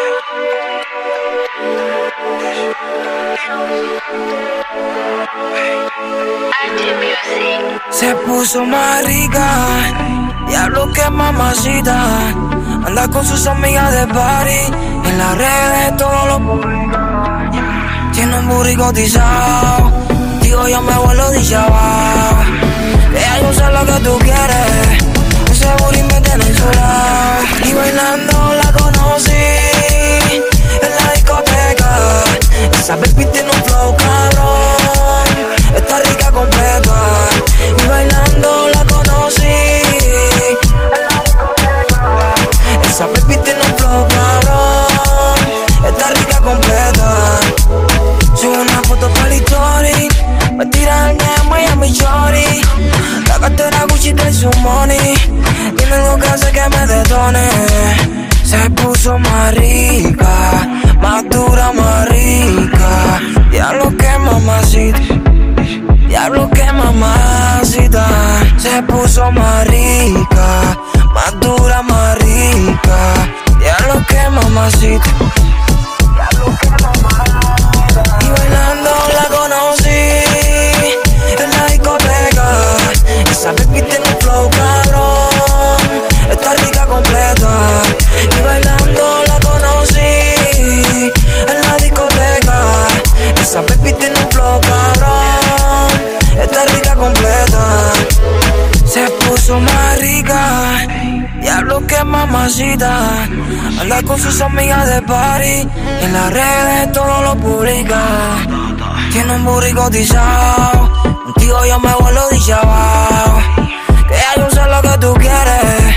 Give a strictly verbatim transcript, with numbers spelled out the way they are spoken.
Se puso más rica, diablo que mamacita. Anda con sus amigas de party, en las redes todo lo publica. Tiene un burri cotizado, digo yo me vuelo dicha abajo. Deja yo sé lo que tú quieres, ese burri me tiene insulado. Y bailando la conocí, en la discoteca. Esa baby tiene un flow cabrón, está rica completa. Y bailando la conocí, en la discoteca. Esa baby tiene un flow cabrón, está rica completa. Sube una foto para la story, me tira el de Miami Shorty. La cartera Gucci de su money, dime lo que hace que me detone. Se puso más rica, más dura, más rica. Diablo que mamacita, diablo que mamacita. Se puso más rica, más dura, más rica. Diablo que mamacita, diablo que mamacita. Y bailando la conocí, en la discoteca. Esa baby tiene un flow cabrón, está rica completa. Y bailando la conocí, en la discoteca. Esa baby tiene un flow cabrón, está rica completa. Se puso más rica, diablo que mamacita. Anda con sus amigas de party, en las redes todo lo publica. Tiene un burri cotizado, contigo yo me vuelo dicha abajo. Que ya yo sé lo que tú quieres,